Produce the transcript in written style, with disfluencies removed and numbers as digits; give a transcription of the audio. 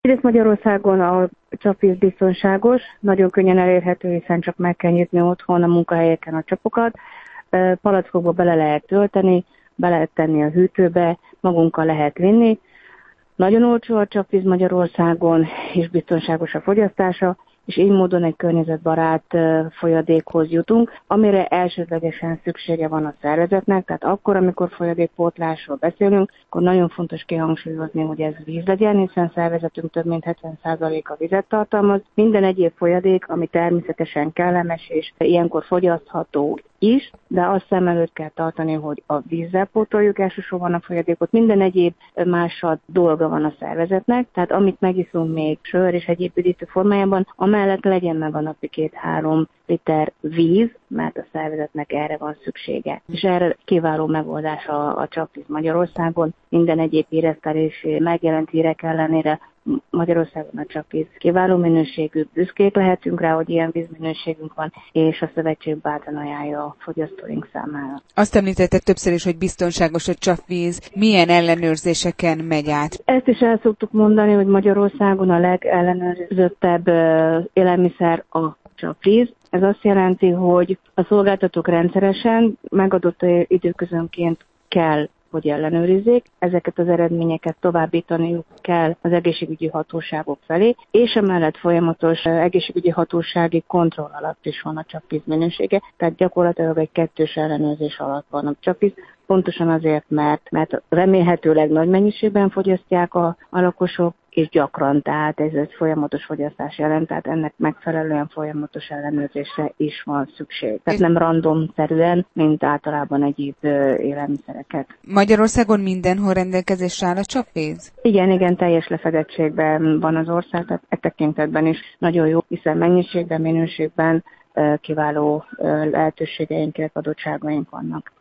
Egyrészt Magyarországon a csapvíz biztonságos, nagyon könnyen elérhető, hiszen csak meg kell nyitni otthon a munkahelyeken a csapokat. Palackokba bele lehet tölteni, be lehet tenni a hűtőbe, magunkkal lehet vinni. Nagyon olcsó a csapvíz Magyarországon, és biztonságos a fogyasztása, és így módon egy környezetbarát folyadékhoz jutunk, amire elsődlegesen szüksége van a szervezetnek, tehát akkor, amikor folyadékpótlásról beszélünk, akkor nagyon fontos kihangsúlyozni, hogy ez víz legyen, hiszen szervezetünk több mint 70%-a vizet tartalmaz. Minden egyéb folyadék, ami természetesen kellemes és ilyenkor fogyasztható is, de azt szem előtt kell tartani, hogy a vízzel pótoljuk elsősorban a folyadékot, minden egyéb másabb dolga van a szervezetnek, tehát amit megiszunk még sör és egyéb üdítő formájában, amellett legyen meg a napi 2-3 liter víz, mert a szervezetnek erre van szüksége. És erre kiváló megoldás a csapvíz Magyarországon, minden egyéb híresztelési megjelent hírek ellenére Magyarországon a csapvíz kiváló minőségű, büszkék lehetünk rá, hogy ilyen vízminőségünk van, és a szövetség bátran ajánlja a fogyasztóink számára. Azt említetted többször is, hogy biztonságos a csapvíz. Milyen ellenőrzéseken megy át? Ezt is el szoktuk mondani, hogy Magyarországon a legellenőrzöttebb élelmiszer a csapvíz. Ez azt jelenti, hogy a szolgáltatók rendszeresen megadott időközönként kell, hogy ellenőrizzék. Ezeket az eredményeket továbbítaniuk kell az egészségügyi hatóságok felé, és emellett folyamatos egészségügyi hatósági kontroll alatt is van a csapvíz minősége, tehát gyakorlatilag egy kettős ellenőrzés alatt van a csapvíz, pontosan azért, mert remélhetőleg nagy mennyiségben fogyasztják a lakosok, és gyakran, tehát ez egy folyamatos fogyasztás jelent, tehát ennek megfelelően folyamatos ellenőrzésre is van szükség. Tehát nem randomszerűen, mint általában egyéb élelmiszereket. Magyarországon mindenhol rendelkezésre áll a csapvíz? Igen, teljes lefedettségben van az ország, tehát e tekintetben is nagyon jó, hiszen mennyiségben, minőségben kiváló lehetőségeink, adottságaink vannak.